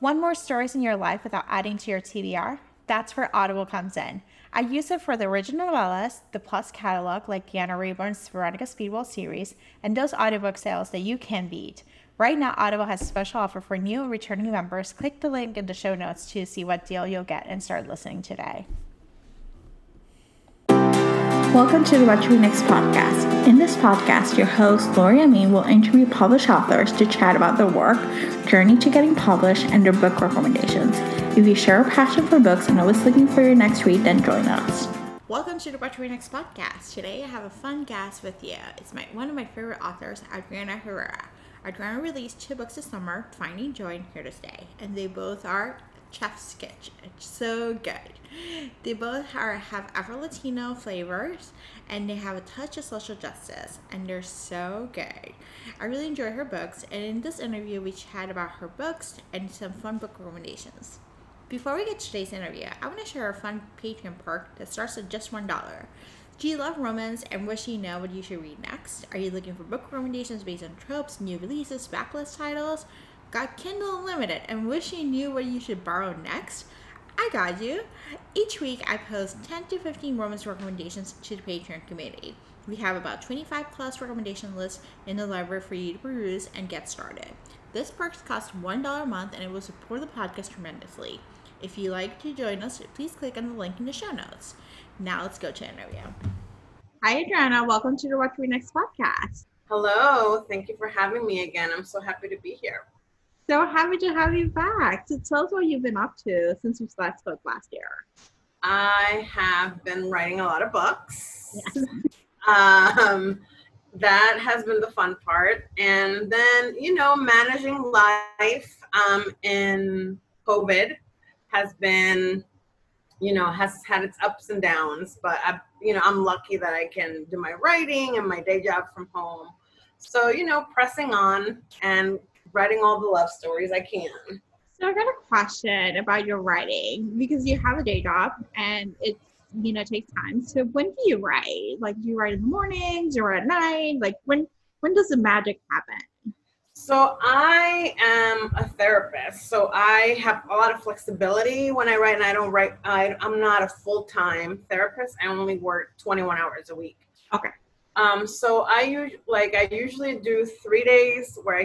Want more stories in your life without adding to your TBR? That's where Audible comes in. I use it for the original novellas, the Plus catalog like Deanna Rayburn's Veronica Speedwell series, and those audiobook sales that you can beat. Right now, Audible has a special offer for new and returning members. Click the link in the show notes to see what deal you'll get and start listening today. Welcome to the What to Read Next podcast. In this podcast, your host, Lori Amin, will interview published authors to chat about their work, journey to getting published, and their book recommendations. If you share a passion for books and always looking for your next read, then join us. Welcome to the What to Read Next podcast. Today, I have a fun guest with you. It's one of my favorite authors, Adriana Herrera. Adriana released 2 books this summer, Finding Joy and Here to Stay, and they both are chef's kitchen. It's so good. They both have Afro-Latino flavors, and they have a touch of social justice, and they're so good. I really enjoy her books, and in this interview, we chat about her books and some fun book recommendations. Before we get to today's interview, I want to share a fun Patreon perk that starts at just $1. Do you love romance and wish you know what you should read next? Are you looking for book recommendations based on tropes, new releases, backlist titles? Got Kindle Unlimited and wish you knew what you should borrow next? I got you. Each week I post 10 to 15 romance recommendations to the Patreon community. We have about 25 plus recommendation lists in the library for you to peruse and get started. This perk costs $1 a month and it will support the podcast tremendously. If you'd like to join us, please click on the link in the show notes. Now let's go to the interview. Hi Adriana, welcome to the What to Read Next podcast. Hello, thank you for having me again. I'm so happy to be here. So happy to have you back. So tell us what you've been up to since we last spoke last year. I have been writing a lot of books. Yes. That has been the fun part. And then, managing life in COVID has been, has had its ups and downs. But, I'm lucky that I can do my writing and my day job from home. So, pressing on and writing all the love stories I can. So I got a question about your writing because you have a day job and it's, takes time. So when do you write? Like, do you write in the mornings or at night? Like, when does the magic happen? So I am a therapist. So I have a lot of flexibility when I write, and I don't write. I'm not a full-time therapist. I only work 21 hours a week. Okay. So I usually do 3 days where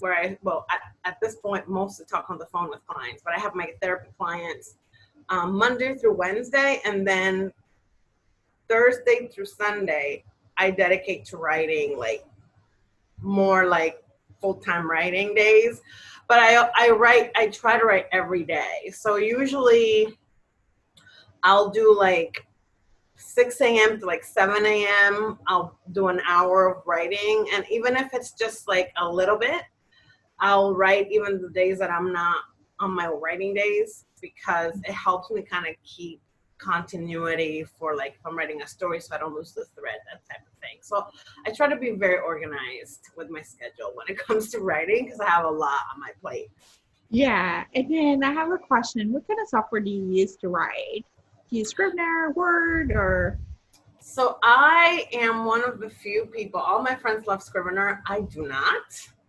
at this point, mostly talk on the phone with clients, but I have my therapy clients Monday through Wednesday, and then Thursday through Sunday, I dedicate to writing, like more like full-time writing days. But I try to write every day. So usually I'll do like 6 a.m. to like 7 a.m. I'll do an hour of writing. And even if it's just like a little bit, I'll write even the days that I'm not on my writing days, because it helps me kind of keep continuity for like if I'm writing a story so I don't lose the thread, that type of thing. So I try to be very organized with my schedule when it comes to writing because I have a lot on my plate. Yeah. And then I have a question. What kind of software do you use to write? Do you use Scrivener, Word, or? So I am one of the few people, all my friends love Scrivener. I do not.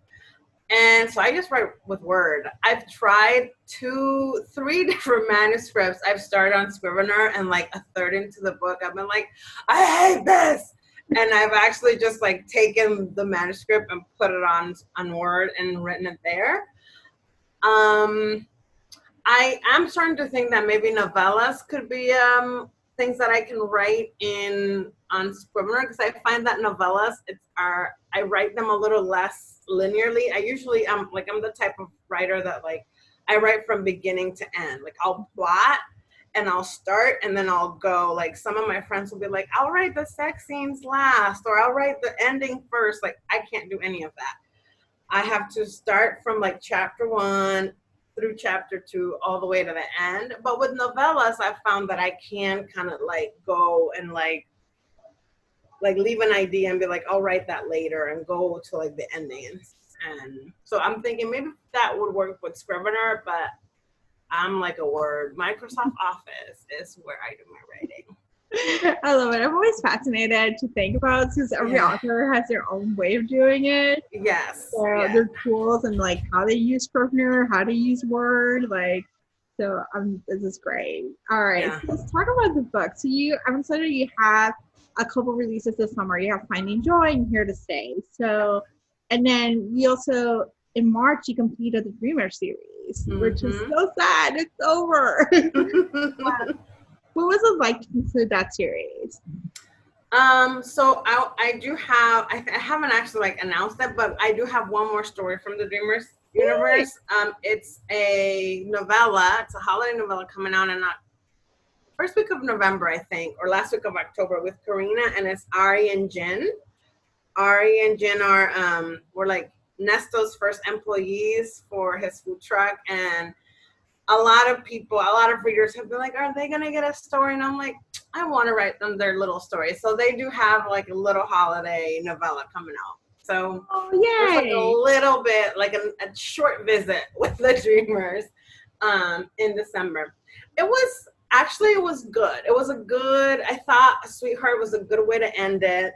And so I just write with Word. I've tried 3 different manuscripts. I've started on Scrivener, and like a third into the book, I've been like, I hate this. And I've actually just like taken the manuscript and put it on Word and written it there. I am starting to think that maybe novellas could be things that I can write on Scrivener, because I find that novellas I write them a little less linearly. I'm the type of writer that like I write from beginning to end. Like I'll plot and I'll start and then I'll go. Like some of my friends will be like, I'll write the sex scenes last, or I'll write the ending first. Like I can't do any of that. I have to start from like chapter 1 through chapter 2 all the way to the end. But with novellas, I've found that I can kind of like go and like leave an idea and be like, I'll write that later, and go to like the ending. And so I'm thinking maybe that would work with Scrivener, but I'm like a Word. Microsoft Office is where I do my writing. I love it. I'm always fascinated to think about because every author has their own way of doing it. Yes. So their tools and like how they use Scrivener, how to use Word, like so. This is great. All right, so let's talk about the book. So I'm excited you have a couple releases this summer. You have Finding Joy and Here to Stay. So, and then we also in March you completed the Dreamer series, which is so sad. It's over. What was it like to conclude that series? So I do have, I haven't actually like announced it, but I do have one more story from the Dreamers universe. It's a novella. It's a holiday novella coming out in first week of November, I think, or last week of October with Karina, and it's Ari and Jin. Ari and Jin were like Nesto's first employees for his food truck, and a lot of readers have been like, are they going to get a story? And I'm like, I want to write them their little story. So they do have like a little holiday novella coming out. So there's like a little bit, like a short visit with the Dreamers in December. It was good. It was I thought Sweetheart was a good way to end it.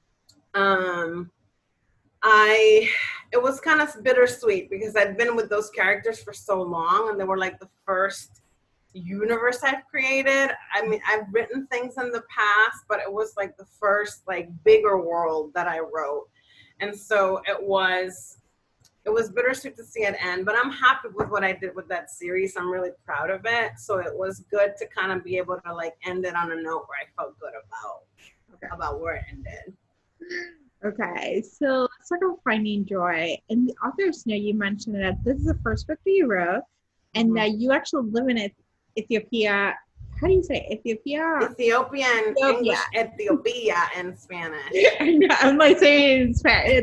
It was kind of bittersweet because I'd been with those characters for so long and they were like the first universe I've created. I mean, I've written things in the past, but it was like the first like bigger world that I wrote. And so it was bittersweet to see it end, but I'm happy with what I did with that series. I'm really proud of it. So it was good to kind of be able to like end it on a note where I felt good about where it ended. Okay, so let's talk about Finding Joy. In the author's note, you mentioned that this is the first book that you wrote, and that you actually live in Ethiopia. How do you say Ethiopia? Ethiopian, English, Ethiopia, and Spanish. I'm like saying in Spanish.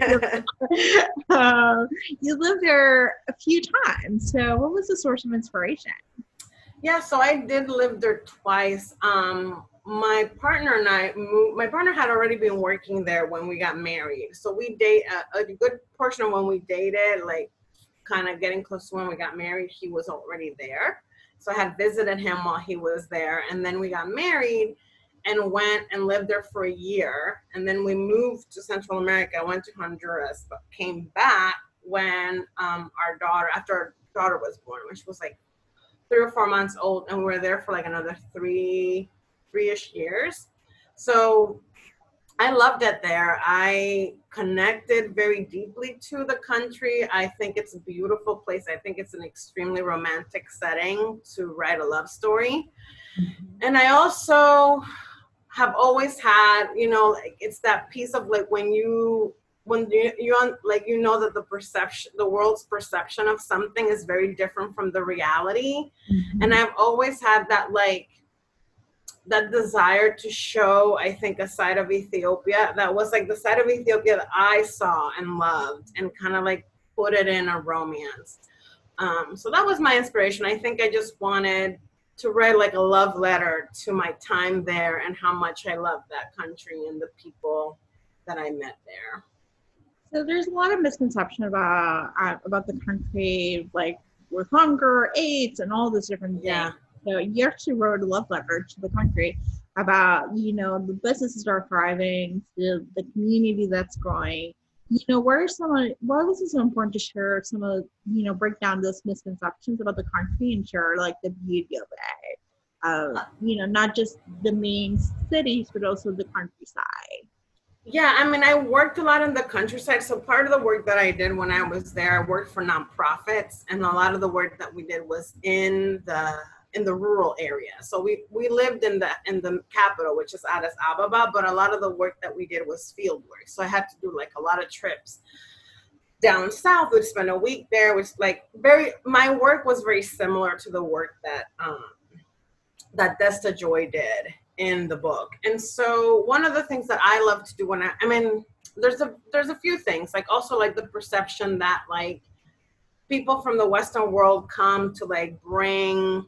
You lived there a few times. So what was the source of inspiration? Yeah, so I did live there twice. My partner and I moved. My partner had already been working there when we got married. So we a good portion of when we dated, like kind of getting close to when we got married, he was already there. So I had visited him while he was there. And then we got married and went and lived there for a year. And then we moved to Central America. I went to Honduras, but came back when after our daughter was born, when she was like 3 or 4 months old. And we were there for like another three-ish years. So I loved it there. I connected very deeply to the country. I think it's a beautiful place. I think it's an extremely romantic setting to write a love story. And I also have always had, like it's that piece of like when you like, that the world's perception of something is very different from the reality. And I've always had that like that desire to show, I think, a side of Ethiopia that was like the side of Ethiopia that I saw and loved, and kind of like put it in a romance. So that was my inspiration. I think I just wanted to write like a love letter to my time there and how much I loved that country and the people that I met there. So there's a lot of misconception about the country, like with hunger, AIDS, and all these different things. Yeah. So you actually wrote a love letter to the country about, the businesses that are thriving, the community that's growing. Why was it so important to share some of, break down those misconceptions about the country and share like the beauty of it? Not just the main cities, but also the countryside. Yeah, I mean, I worked a lot in the countryside. So part of the work that I did when I was there, I worked for nonprofits, and a lot of the work that we did was in the rural area. So we lived in the capital, which is Addis Ababa, but a lot of the work that we did was field work. So I had to do like a lot of trips down south. We'd spend a week there, which like my work was very similar to the work that Desta Joy did in the book. And so one of the things that I love to do there's a few things, like also like the perception that like people from the Western world come to like bring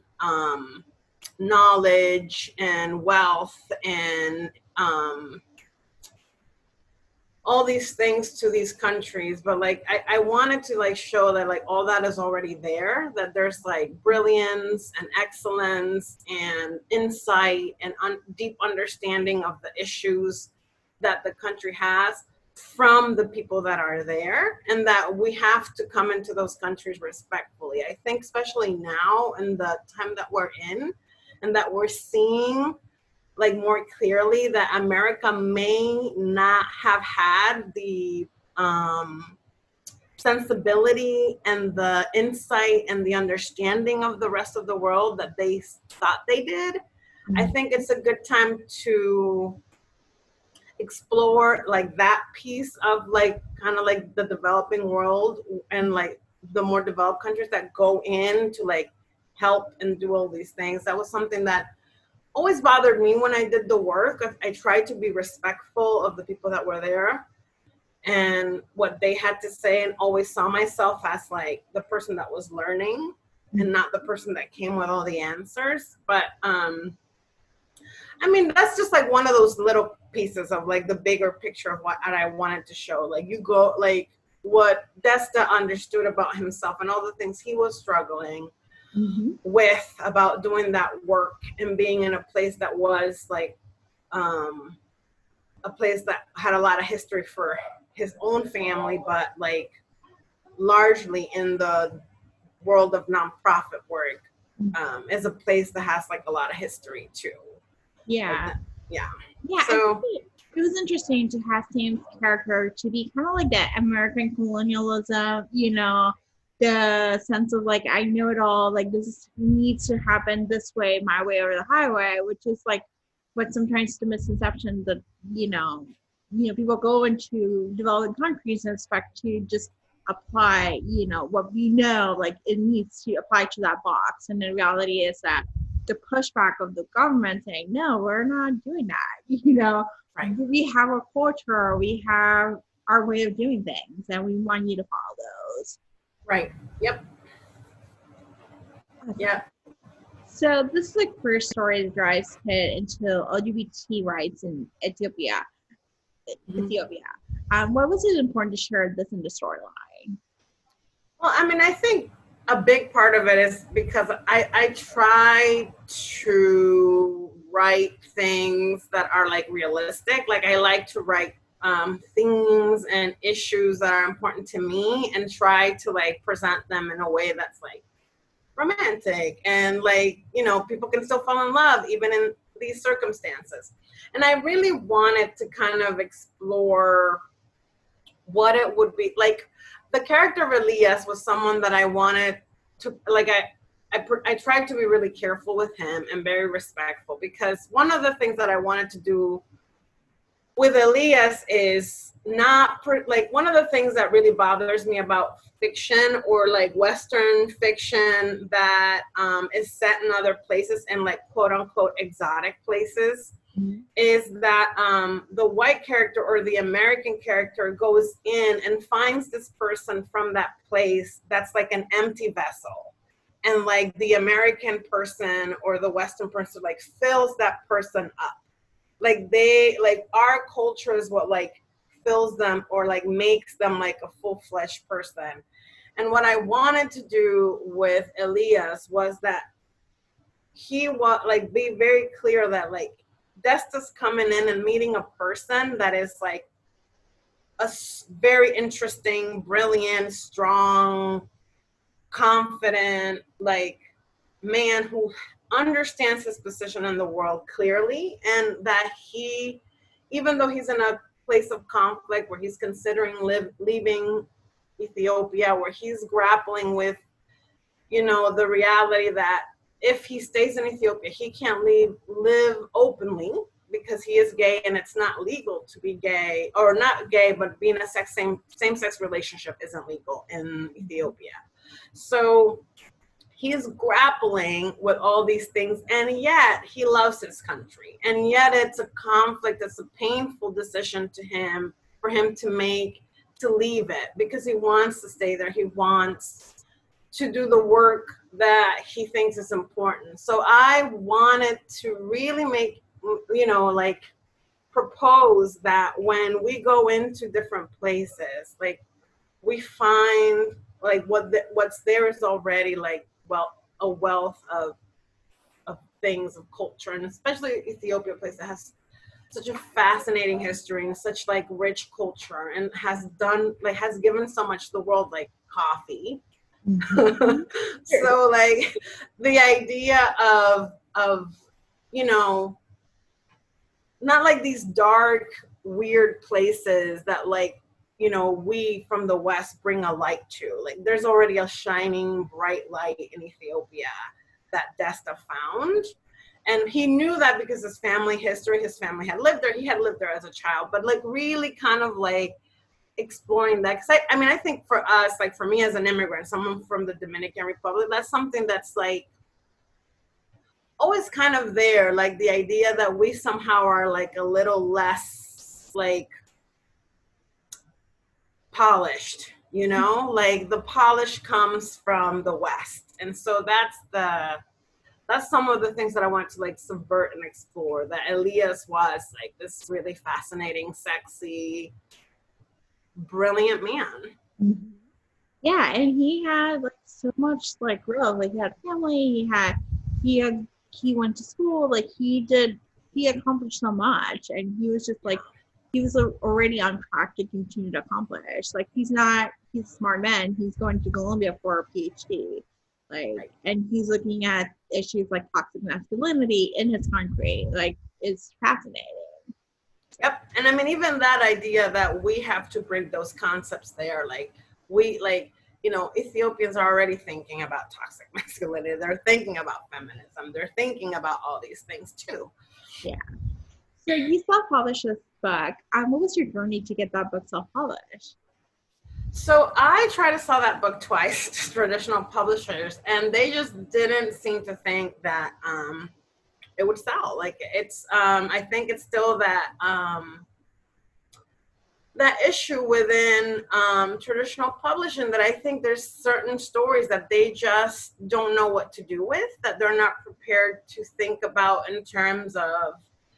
knowledge and wealth and all these things to these countries, but like I wanted to like show that like all that is already there, that there's like brilliance and excellence and insight and deep understanding of the issues that the country has from the people that are there, and that we have to come into those countries respectfully. I think especially now in the time that we're in, and that we're seeing like more clearly that America may not have had the sensibility and the insight and the understanding of the rest of the world that they thought they did. I think it's a good time to explore like that piece of like kind of like the developing world and like the more developed countries that go in to like help and do all these things. That was something that always bothered me when I did the work. I tried to be respectful of the people that were there and what they had to say, and always saw myself as like the person that was learning and not the person that came with all the answers. But I mean, that's just like one of those little pieces of like the bigger picture of what I wanted to show. Like you go, like what Desta understood about himself and all the things he was struggling with about doing that work and being in a place that was like a place that had a lot of history for his own family, but like largely in the world of nonprofit work is a place that has like a lot of history too. Yeah. Like, yeah. So it was interesting to have Sam's character to be kind of like that American colonialism, you know, the sense of like, I know it all, like this needs to happen this way, my way or the highway, which is like what sometimes the misconception that, you know, people go into developing countries and expect to just apply, you know, what we know, like it needs to apply to that box. And the reality is that the pushback of the government saying, no, we're not doing that. You know, right. We have a culture, we have our way of doing things, and we want you to follow those. Right. Yep. Okay. Yeah. So this is the first story that drives Pitt into LGBT rights in Ethiopia. What was it important to share this in the storyline? Well, I mean, I think a big part of it is because I try to write things that are like realistic. Like I like to write themes and issues that are important to me and try to like present them in a way that's like romantic and like, you know, people can still fall in love even in these circumstances. And I really wanted to kind of explore what it would be like. The character of Elias was someone that I wanted to, like, I tried to be really careful with him and very respectful, because one of the things that I wanted to do with Elias is not, like, one of the things that really bothers me about fiction or, like, Western fiction that is set in other places and, like, quote-unquote exotic places, is that the white character or the American character goes in and finds this person from that place that's like an empty vessel. And like the American person or the Western person like fills that person up. Like our culture is what like fills them or like makes them like a full-fledged person. And what I wanted to do with Elias was that he was like, be very clear that like, Desta's coming in and meeting a person that is like a very interesting, brilliant, strong, confident, like man who understands his position in the world clearly, and that he, even though he's in a place of conflict where he's considering leaving Ethiopia, where he's grappling with, you know, the reality that if he stays in Ethiopia, he can't live openly because he is gay and it's not legal to be gay, or not gay, but being a same-sex relationship isn't legal in Ethiopia. So he's grappling with all these things, and yet he loves his country. And yet it's a conflict, it's a painful decision to him, for him to make, to leave it, because he wants to stay there. He wants to do the work that he thinks is important. So I wanted to really make, you know, like propose that when we go into different places, like we find like what's there is already like, well, a wealth of things, of culture, and especially Ethiopia, a place that has such a fascinating history and such like rich culture, and has given so much to the world, like coffee. Mhm. So like the idea of you know, not like these dark weird places that like, you know, we from the West bring a light to. Like there's already a shining bright light in Ethiopia that Desta found. And he knew that because his family history, his family had lived there. He had lived there as a child, but like really kind of like exploring that. Cause I mean, I think for us, like for me as an immigrant, someone from the Dominican Republic, that's something that's like always kind of there. Like the idea that we somehow are like a little less like polished, you know, like the polish comes from the West. And so that's some of the things that I want to like subvert and explore. That Elias was like this really fascinating, sexy, brilliant man. Mhm. Yeah, and he had like so much like growth. Like he had family, he went to school, like he accomplished so much, and he was just like he was already on track to continue to accomplish. Like he's a smart man. He's going to Columbia for a PhD. Like, and he's looking at issues like toxic masculinity in his country. Like, it's fascinating. Yep. And I mean, even that idea that we have to bring those concepts there, like we like, you know, Ethiopians are already thinking about toxic masculinity. They're thinking about feminism. They're thinking about all these things too. Yeah. So you self-published this book. What was your journey to get that book self-published? So I tried to sell that book twice to traditional publishers, and they just didn't seem to think that it would sell. Like it's, I think it's still that that issue within traditional publishing, that I think there's certain stories that they just don't know what to do with, that they're not prepared to think about in terms of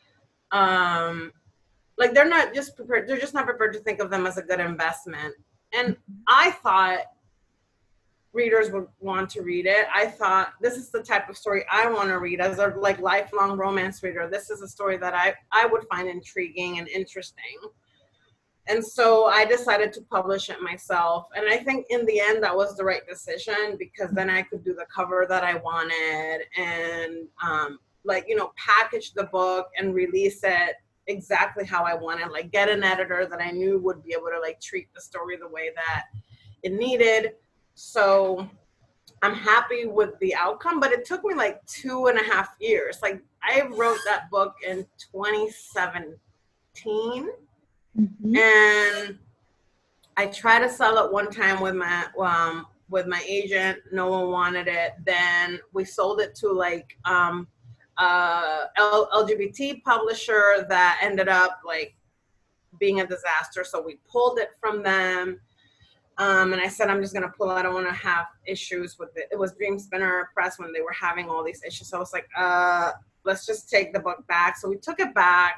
like they're just not prepared to think of them as a good investment. And I thought readers would want to read it. I thought this is the type of story I want to read as a like lifelong romance reader. This is a story that I would find intriguing and interesting. And so I decided to publish it myself. And I think in the end that was the right decision, because then I could do the cover that I wanted and like, you know, package the book and release it exactly how I wanted, like get an editor that I knew would be able to like treat the story the way that it needed. So I'm happy with the outcome, but it took me like 2.5 years. Like I wrote that book in 2017. Mm-hmm. And I tried to sell it one time with my agent. No one wanted it. Then we sold it to like LGBT publisher that ended up like being a disaster. So we pulled it from them. And I said, I'm just going to pull out. I don't want to have issues with it. It was Dream Spinner Press when they were having all these issues. So I was like, let's just take the book back. So we took it back.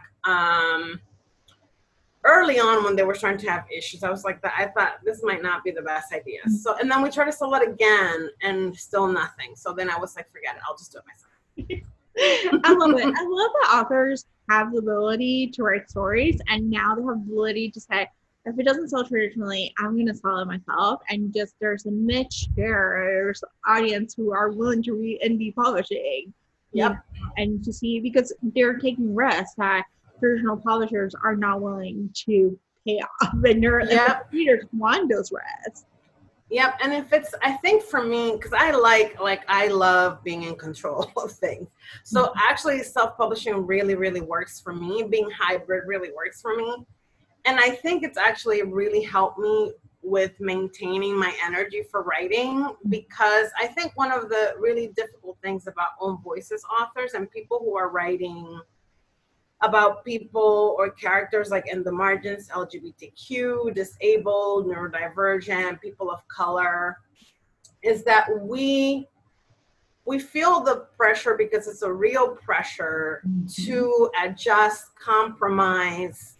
Early on when they were starting to have issues, I was like, I thought this might not be the best idea. So, and then we tried to sell it again and still nothing. So then I was like, forget it. I'll just do it myself. I love it. I love that authors have the ability to write stories, and now they have the ability to say, if it doesn't sell traditionally, I'm going to sell it myself. And just there's a niche there's audience who are willing to read indie publishing. Yep. And to see, because they're taking risks that traditional publishers are not willing to pay off, and their readers want those risks. Yep. And if it's, I think for me, because I love being in control of things. So actually self-publishing really, really works for me. Being hybrid really works for me. And I think it's actually really helped me with maintaining my energy for writing, because I think one of the really difficult things about own voices authors and people who are writing about people or characters like in the margins, LGBTQ, disabled, neurodivergent, people of color, is that we we feel the pressure because it's a real pressure to adjust, compromise,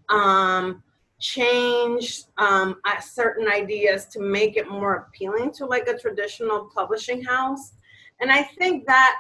change certain ideas to make it more appealing to like a traditional publishing house. And I think that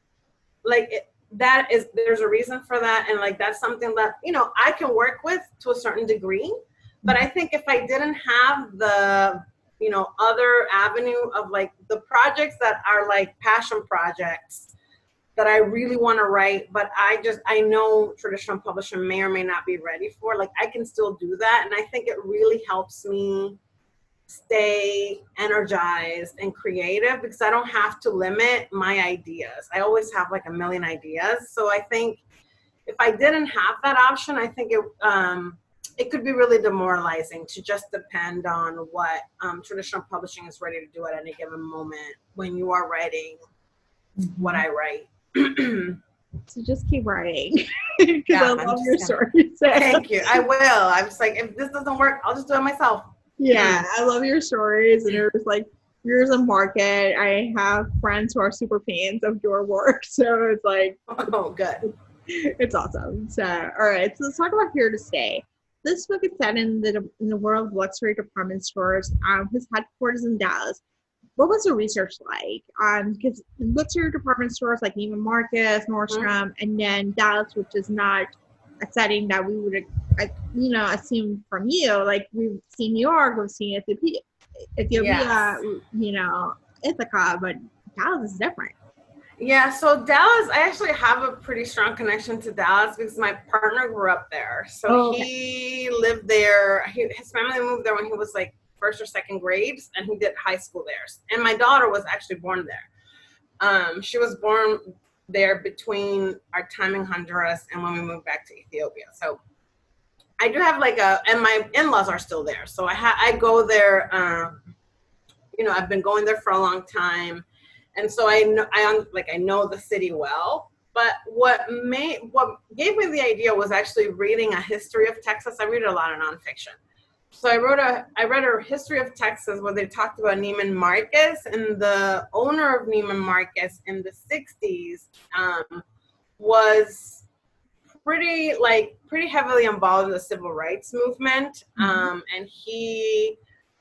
there's a reason for that. And like, that's something that, you know, I can work with to a certain degree. But I think if I didn't have the, you know, other avenue of like the projects that are like passion projects that I really want to write, but I know traditional publishing may or may not be ready for, like, I can still do that. And I think it really helps me stay energized and creative because I don't have to limit my ideas. I always have like a million ideas. So I think if I didn't have that option, I think it could be really demoralizing to just depend on what traditional publishing is ready to do at any given moment when you are writing what I write. So just keep writing. Because I love your stories. Thank you. I will. I was like, if this doesn't work, I'll just do it myself. Yeah, I love your stories. And there's like, yours a market. I have friends who are super fans of your work. So it's like, oh, good. It's awesome. So, all right. So let's talk about Here to Stay. This book is set in the world of luxury department stores. His headquarters in Dallas. What was the research like? Because luxury department stores like Neiman Marcus, Nordstrom, and then Dallas, which is not a setting that we would, assume from you. Like we've seen New York, we've seen Ethiopia, yes. Ithaca, but Dallas is different. Yeah, so Dallas, I actually have a pretty strong connection to Dallas because my partner grew up there. So He lived there. His family moved there when he was like first or second grades, and he did high school there. And my daughter was actually born there. She was born there between our time in Honduras and when we moved back to Ethiopia. So I do have and my in-laws are still there. So I go there, I've been going there for a long time. And so I know the city well, but what gave me the idea was actually reading a history of Texas. I read a lot of nonfiction. So I read a history of Texas where they talked about Neiman Marcus, and the owner of Neiman Marcus in the 60s was pretty heavily involved in the civil rights movement. And he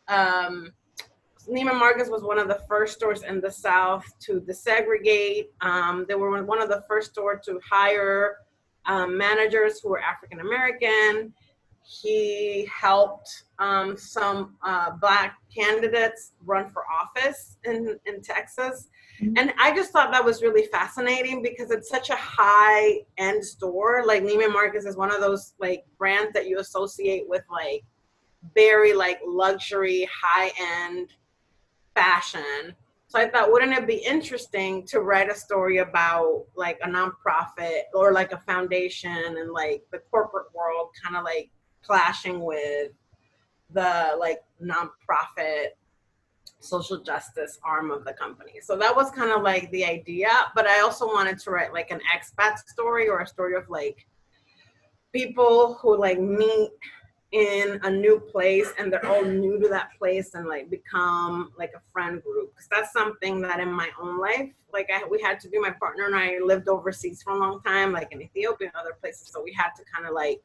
Neiman Marcus was one of the first stores in the South to desegregate. They were one of the first stores to hire managers who were African American. He helped some Black candidates run for office in Texas. And I just thought that was really fascinating because it's such a high-end store. Like Neiman Marcus is one of those like brands that you associate with like very like luxury, high-end fashion. So I thought, wouldn't it be interesting to write a story about like a nonprofit or like a foundation and like the corporate world kind of like clashing with the like nonprofit social justice arm of the company. So that was kind of like the idea, but I also wanted to write like an expat story or a story of like people who like meet in a new place and they're all new to that place and like become like a friend group. Because that's something that in my own life, like we had to do, my partner and I lived overseas for a long time, like in Ethiopia and other places. So we had to kind of like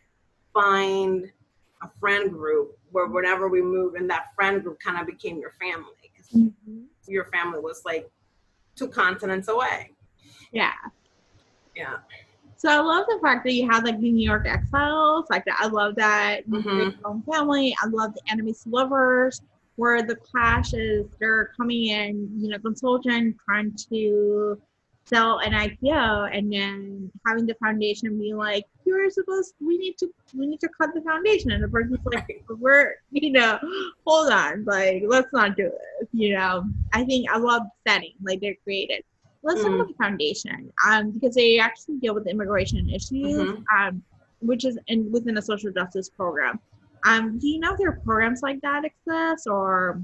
find a friend group where whenever we moved, and that friend group kind of became your family. Because your family was like 2 continents away. Yeah. Yeah. So I love the fact that you have like the New York Exiles, like that. I love that your own family. I love the enemies to lovers, where the clash is they're coming in, consultant trying to sell an idea, and then having the foundation be like, we need to cut the foundation, and the person's like, we're hold on, like let's not do this. I think I love the setting like they're created. Let's talk about the foundation, because they actually deal with immigration issues, which is within a social justice program. Do you know if there are programs like that exist, or?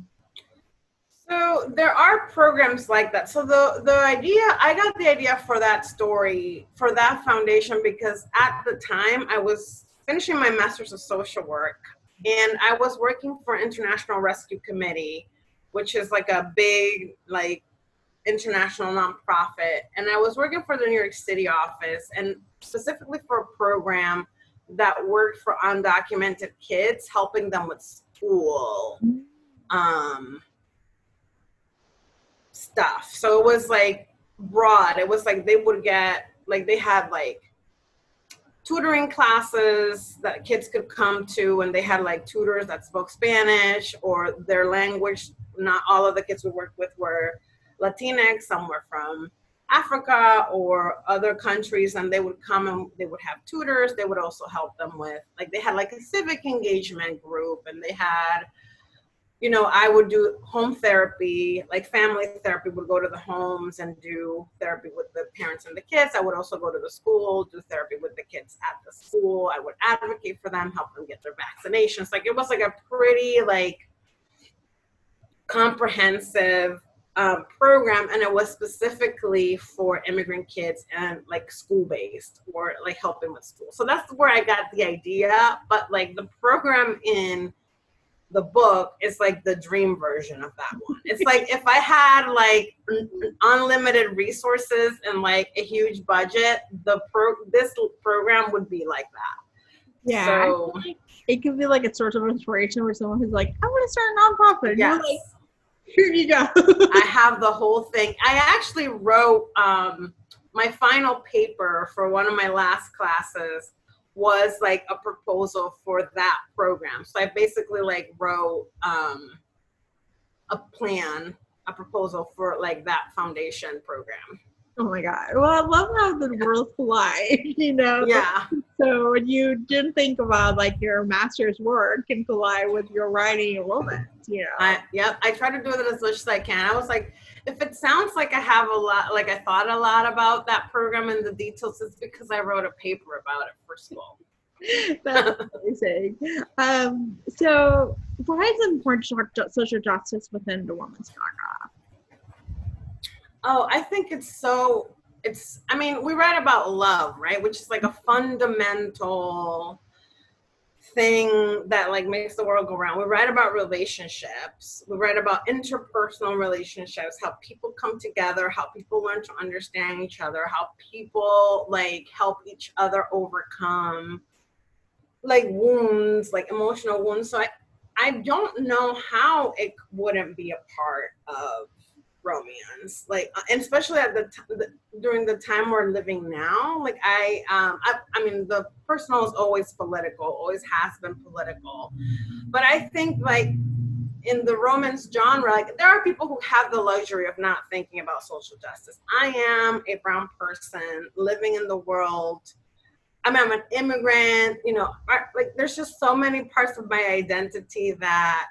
So there are programs like that. So the idea, I got the idea for that story, for that foundation, because at the time I was finishing my master's of social work, and I was working for International Rescue Committee, which is like a big, like, international nonprofit, and I was working for the New York City office, and specifically for a program that worked for undocumented kids, helping them with school stuff. So it was like broad. It was like they would get, like they had like tutoring classes that kids could come to, and they had like tutors that spoke Spanish or their language. Not all of the kids we worked with were Latinx, some were from Africa or other countries, and they would come and they would have tutors. They would also help them with, like, they had like a civic engagement group, and they had, you know, I would do home therapy, like family therapy, would go to the homes and do therapy with the parents and the kids. I would also go to the school, do therapy with the kids at the school. I would advocate for them, help them get their vaccinations. Like, it was like a pretty like comprehensive program, and it was specifically for immigrant kids and like school-based, or like helping with school. So that's where I got the idea. But like the program in the book is like the dream version of that one. It's like if I had like unlimited resources and like a huge budget, this program would be like that. Yeah. So it could be like a source of inspiration for someone who's like, I want to start a nonprofit. Yes. You're like, here you go. I have the whole thing. I actually wrote my final paper for one of my last classes was like a proposal for that program. So I basically like wrote a proposal for like that foundation program. Oh my God. Well, I love how the worlds collide, you know? Yeah. So you didn't think about like your master's work can collide with your writing and romance, you know? I try to do it as much as I can. I was like, if it sounds like I have a lot, like I thought a lot about that program and the details, it's because I wrote a paper about it for school. That's amazing. So why is it important to talk social justice within the Women's Genre? Oh, I think I mean, we write about love, right? Which is like a fundamental thing that like makes the world go round. We write about relationships. We write about interpersonal relationships, how people come together, how people learn to understand each other, how people like help each other overcome like wounds, like emotional wounds. So I don't know how it wouldn't be a part of romance, like, and especially at during the time we're living now. Like I mean, the personal is always political, always has been political, but I think like in the romance genre, like there are people who have the luxury of not thinking about social justice. I am a brown person living in the world. I mean, I'm an immigrant, you know, like there's just so many parts of my identity that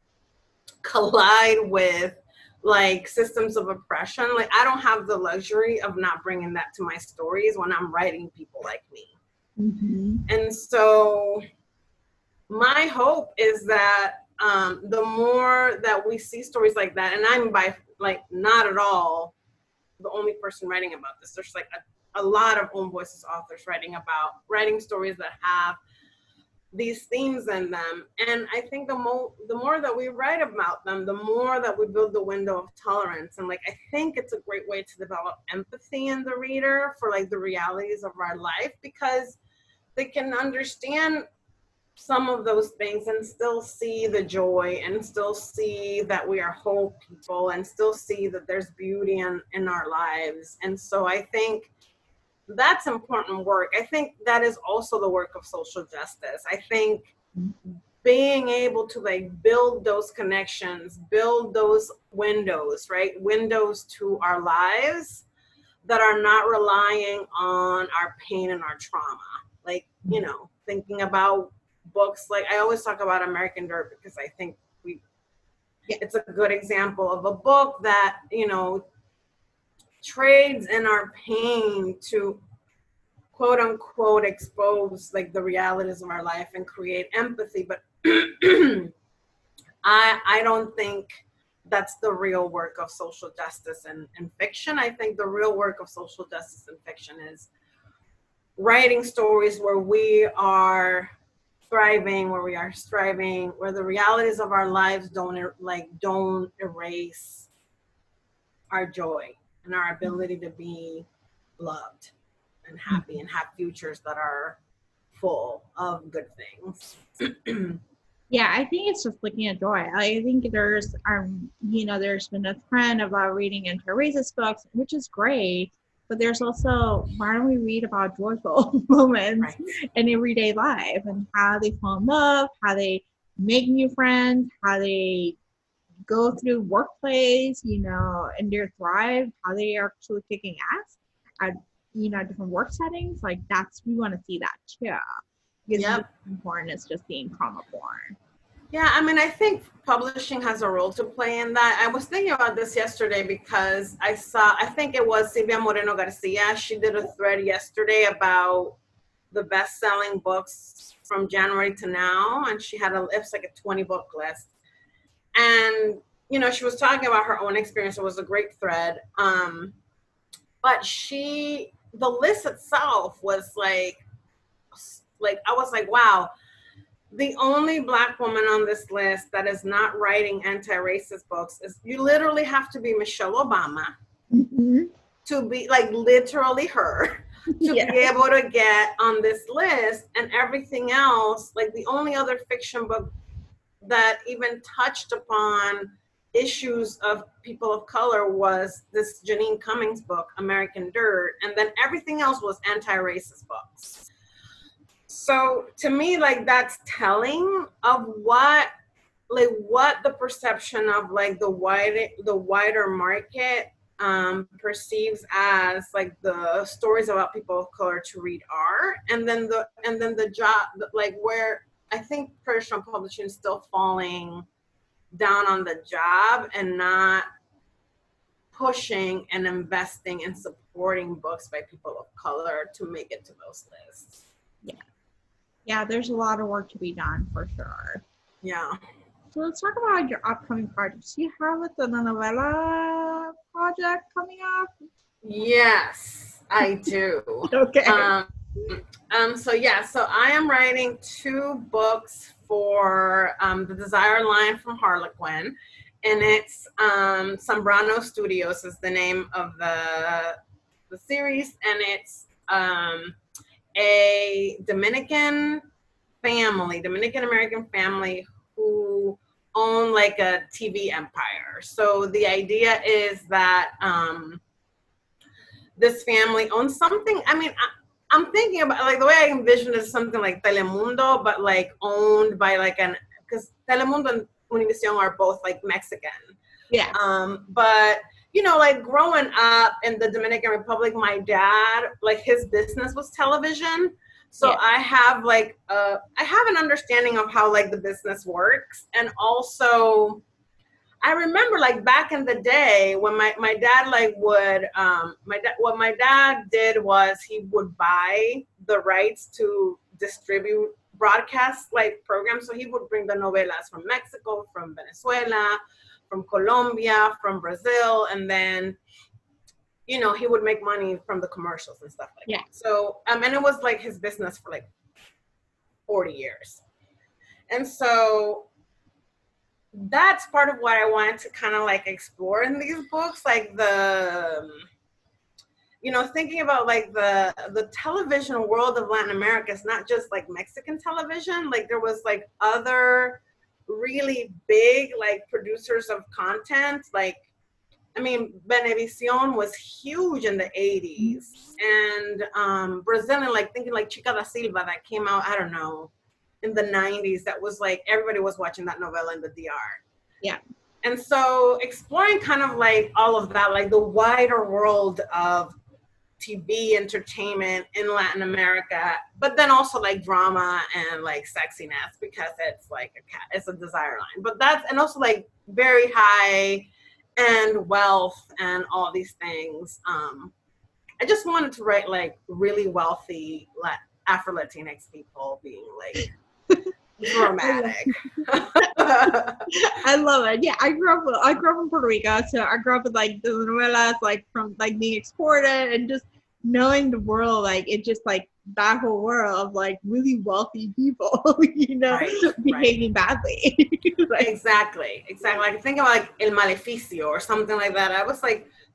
collide with like systems of oppression. Like I don't have the luxury of not bringing that to my stories when I'm writing people like me. Mm-hmm. And so my hope is that the more that we see stories like that, and I'm by like not at all the only person writing about this. There's like a lot of Own Voices authors writing stories that have these themes in them. And I think the more that we write about them, the more that we build the window of tolerance. And like, I think it's a great way to develop empathy in the reader for like the realities of our life, because they can understand some of those things and still see the joy and still see that we are whole people and still see that there's beauty in our lives. And so I think that's important work. I think that is also the work of social justice. I think being able to like build those connections, build those windows, right? Windows to our lives that are not relying on our pain and our trauma. Like, you know, thinking about books, like I always talk about American Dirt because I think it's a good example of a book that, you know, trades in our pain to quote unquote expose like the realities of our life and create empathy. But I don't think that's the real work of social justice in fiction. I think the real work of social justice in fiction is writing stories where we are thriving, where we are striving, where the realities of our lives don't erase our joy and our ability to be loved and happy and have futures that are full of good things. Yeah, I think it's just looking at joy. I think there's there's been a trend about reading anti-racist books, which is great. But there's also, why don't we read about joyful moments in everyday life and how they fall in love, how they make new friends, how they go through workplace, and they thrive, how they are actually kicking ass at, different work settings. Like we want to see that too. Because it's important as just being trauma porn. Yeah, I mean, I think publishing has a role to play in that. I was thinking about this yesterday because I think it was Silvia Moreno Garcia. She did a thread yesterday about the best-selling books from January to now, and she had it's like a 20-book list. And, she was talking about her own experience. It was a great thread. But the list itself was like, I was like, wow, the only Black woman on this list that is not writing anti-racist books is, you literally have to be Michelle Obama to be literally her to be able to get on this list. And everything else, the only other fiction book that even touched upon issues of people of color was this Janine Cummings book, American Dirt. And then everything else was anti-racist books. So to me, that's telling of what the perception of the wider market perceives as the stories about people of color to read are, and then the job, where I think traditional publishing is still falling down on the job and not pushing and investing and supporting books by people of color to make it to those lists. Yeah, there's a lot of work to be done for sure. Yeah. So let's talk about your upcoming projects. Do you have the novella project coming up? Yes, I do. Okay. So I am writing 2 books for the Desire line from Harlequin, and it's Zambrano Studios is the name of the series, and it's a Dominican American family who own a TV empire. So the idea is that this family owns something. I mean, I'm thinking about the way I envision it is something like Telemundo, but owned by because Telemundo and Univision are both Mexican. Yeah. But growing up in the Dominican Republic, my dad, his business was television. So I have I have an understanding of how the business works. And also I remember back in the day when my dad would, what my dad did was he would buy the rights to distribute broadcast programs. So he would bring the novelas from Mexico, from Venezuela, from Colombia, from Brazil, and then, he would make money from the commercials and stuff that. So, and it was his business for 40 years. And so that's part of what I wanted to kind of explore in these books, thinking about the television world of Latin America is not just Mexican television. There was other really big producers of content. Venevisión was huge in the 80s, and Brazilian thinking Chica da Silva that came out, I don't know, in the 90s, that was everybody was watching that novella in the DR. Yeah. And so exploring kind of all of that, the wider world of TV entertainment in Latin America, but then also drama and sexiness, because it's it's a Desire line. But that's, and also very high and wealth and all these things. I just wanted to write really wealthy Afro-Latinx people being dramatic. I love it. Yeah, I grew up in Puerto Rico, so I grew up with the novelas from being exported and just knowing the world, it's just that whole world of really wealthy people, behaving badly. Exactly. I think about El Maleficio or something like that. I was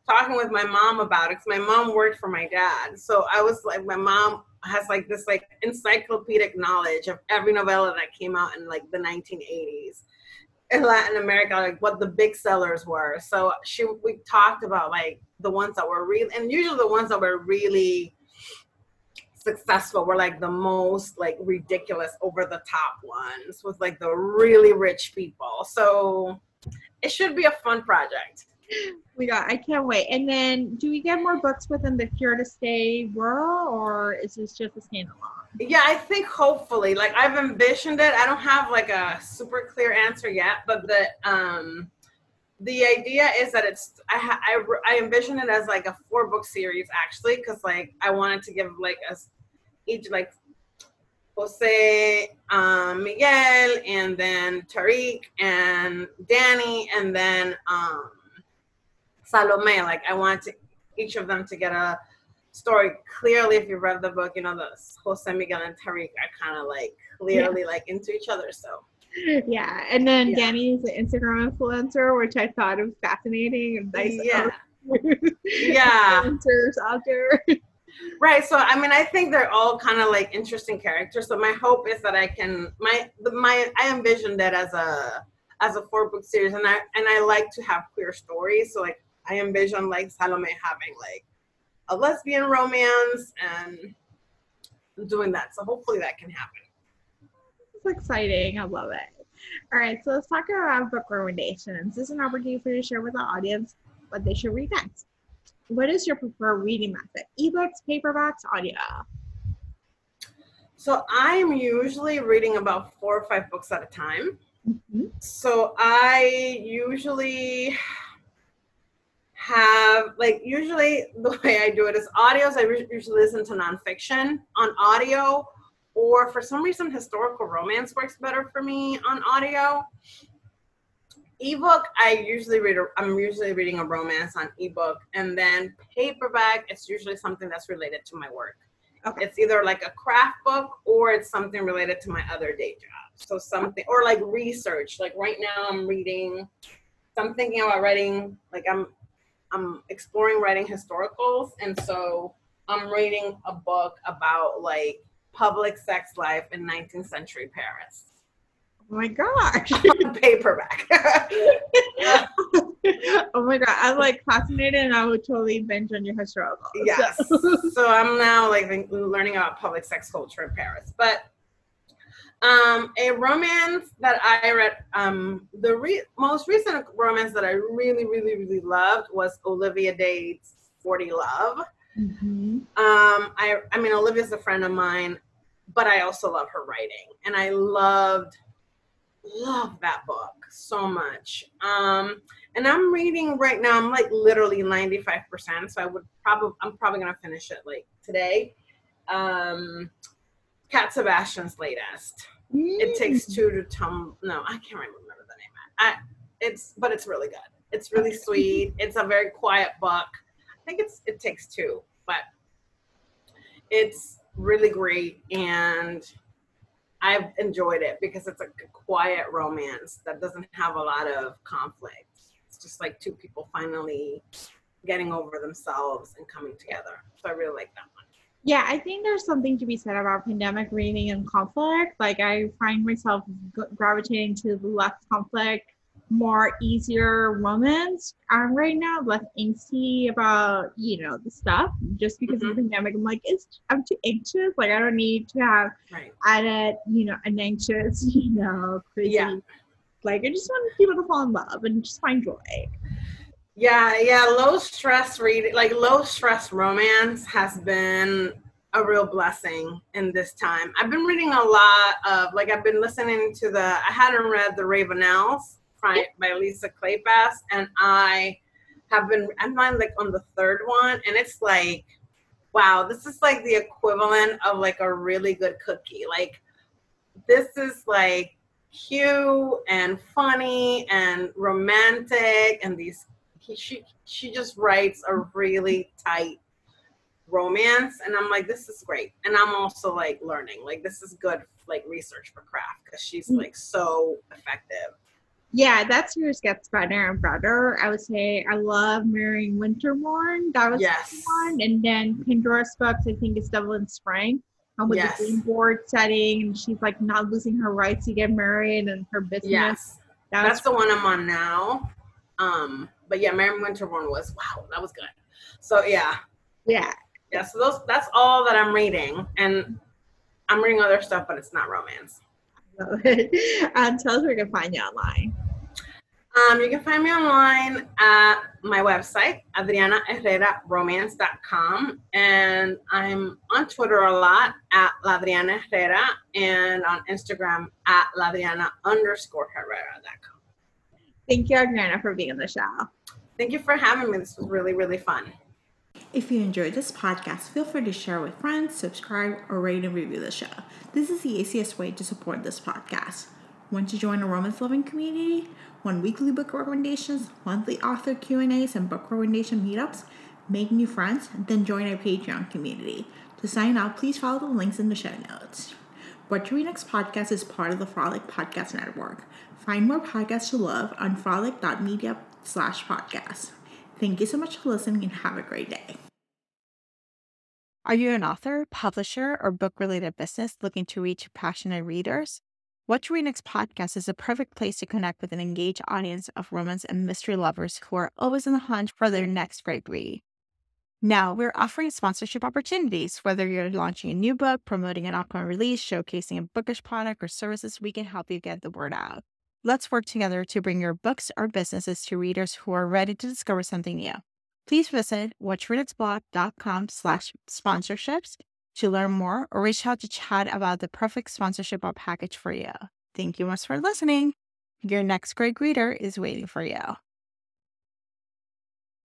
talking with my mom about it, because my mom worked for my dad. So I was like, my mom has like this like encyclopedic knowledge of every novella that came out in like the 1980s in Latin America, like what the big sellers were. So we talked about like the ones that were really, and usually the ones that were really successful were like the most like ridiculous over the top ones with like the really rich people. So it should be a fun project. I can't wait. And then do we get more books within the Here to Stay world, or is this just a standalone? Yeah, I think hopefully, like I've envisioned it. I don't have like a super clear answer yet, but the idea is that it's, I envision it as like a 4-book series actually, because like I wanted to give like us each like Jose, Miguel, and then Tariq and Danny, and then Salome. Like I wanted each of them to get a story. Clearly, if you read the book, you know the Jose, Miguel, and Tariq are kind of like clearly like into each other. So yeah, and then Danny is an Instagram influencer, which I thought was fascinating and nice. Influencers out there. Right. So I mean, I think they're all kind of like interesting characters. So my hope is that I can I envisioned it as a 4-book series, and I like to have queer stories. So like I envision like Salome having like a lesbian romance and doing that. So hopefully that can happen. It's exciting. I love it. All right, so let's talk about book recommendations. This is an opportunity for you to share with the audience what they should read next. What is your preferred reading method? Ebooks, paperbacks, audio? So I'm usually reading about 4 or 5 books at a time. Mm-hmm. So I usually have, like, usually the way I do it is audios. I usually listen to nonfiction on audio, or for some reason, historical romance works better for me on audio. Ebook, I'm usually reading a romance on ebook, and then paperback, it's usually something that's related to my work. Okay. It's either like a craft book or it's something related to my other day job. So something, or like research. Like right now I'm thinking about writing, like I'm exploring writing historicals, and so I'm reading a book about like public sex life in 19th century Paris. Oh my gosh. Paperback. Oh my god, I'm like fascinated, and I would totally binge on your historical. Yes. So I'm now like learning about public sex culture in Paris. But a romance that I read, the most recent romance that I really, really, really loved was Olivia Dade's 40 Love. Mm-hmm. I mean, Olivia's a friend of mine, but I also love her writing, and I love that book so much. And I'm reading right now, I'm like literally 95%, so I'm probably gonna finish it like today. Cat Sebastian's latest. It Takes Two to no, I can't remember the name. But it's really good. It's really sweet. It's a very quiet book. I think It Takes Two, but it's really great, and I've enjoyed it because it's a quiet romance that doesn't have a lot of conflict. It's just like 2 people finally getting over themselves and coming together. So I really like that one. Yeah, I think there's something to be said about pandemic reading and conflict. Like I find myself gravitating to the less conflict, more easier romance. I'm right now less angsty about, the stuff just because of the pandemic. I'm like, I'm too anxious. Like I don't need to have added, an anxious, crazy. Yeah. Like I just want people to fall in love and just find joy. Yeah. Low stress reading, like low stress romance has been a real blessing in this time. I've been reading a lot of, like I've been listening to I hadn't read The Ravenels by Lisa Kleypas, and I'm like on the 3rd one, and it's like, wow, this is like the equivalent of like a really good cookie. Like this is like cute and funny and romantic, and she just writes a really tight romance, and I'm like, this is great. And I'm also like learning, like this is good like research for craft because she's like so effective. Yeah, that series gets better and better. I would say I love Marrying Winterborn. That was Yes. one. And then Pandora's Books, I think it's Devil in Spring. With the Yes. game board setting, and she's like not losing her rights to get married and her business. Yes. That That's was the one I'm on now. But yeah, Mary Winterborn was wow, that was good. So yeah. yeah. Yeah, so that's all that I'm reading. And I'm reading other stuff, but it's not romance. Love it. Tell us where we can find you online. You can find me online at my website, adrianaherreraromance.com. And I'm on Twitter a lot at Ladriana Herrera and on Instagram at Ladriana_Herrera.com. Thank you, Adriana, for being on the show. Thank you for having me. This was really, really fun. If you enjoyed this podcast, feel free to share with friends, subscribe, or rate and review the show. This is the easiest way to support this podcast. Want to join a romance-loving community? Want weekly book recommendations, monthly author Q&As, and book recommendation meetups? Make new friends? Then join our Patreon community. To sign up, please follow the links in the show notes. What to Read Next podcast is part of the Frolic Podcast Network. Find more podcasts to love on frolic.media/podcast. Thank you so much for listening and have a great day. Are you an author, publisher, or book-related business looking to reach passionate readers? What to Read Next podcast is a perfect place to connect with an engaged audience of romance and mystery lovers who are always on the hunt for their next great read. Now, we're offering sponsorship opportunities. Whether you're launching a new book, promoting an upcoming release, showcasing a bookish product or services, we can help you get the word out. Let's work together to bring your books or businesses to readers who are ready to discover something new. Please visit whattoreadnextblog.com/sponsorships to learn more or reach out to chat about the perfect sponsorship or package for you. Thank you much for listening. Your next great reader is waiting for you.